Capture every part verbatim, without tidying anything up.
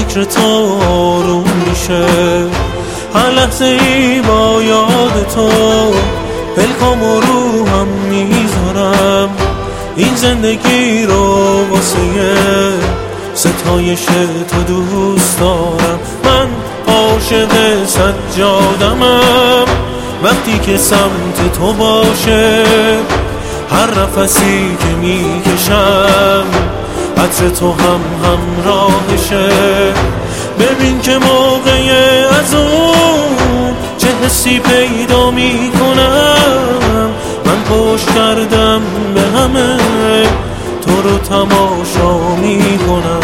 فکر تو آروم میشه، هر لحظه ای با یاد تو پلکام و رو هم میذارم. این زندگی رو واسه ستایش تو دوست دارم. من عاشق سجادمم وقتی که سمت تو باشه، هر نفسی که میکشم عطر تو هم همراهشه. ببین که موقع از اون چه حسی پیدا میکنم، من پشت کردم به همه تو رو تماشا میکنم.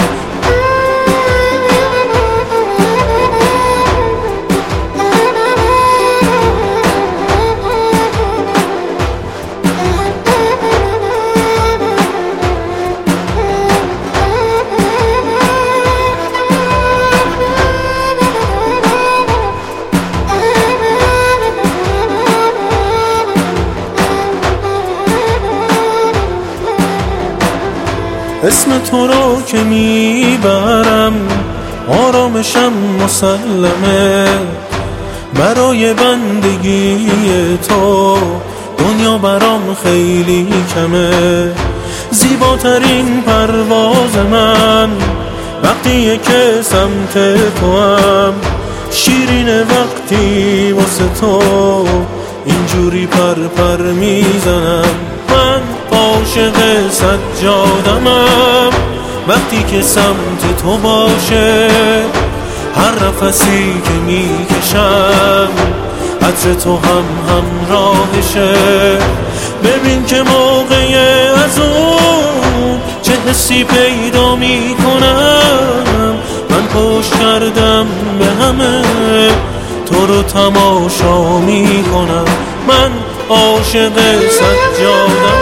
اسم تو رو که میبرم آرامشم مسلمه، برای بندگی تو دنیا برام خیلی کمه. زیباترین پرواز من وقتیه که سمت تو هم، شیرینه وقتی واسه تو اینجوری پر پر میزنم. من عاشق سجادمم وقتی که سمت تو باشه، هر نفسی که میکشم عطر تو هم همراهشه. ببین که موقع از اون چه حسی پیدا میکنم، من پشت کردم به همه تو رو تماشا میکنم. من عاشق سجادم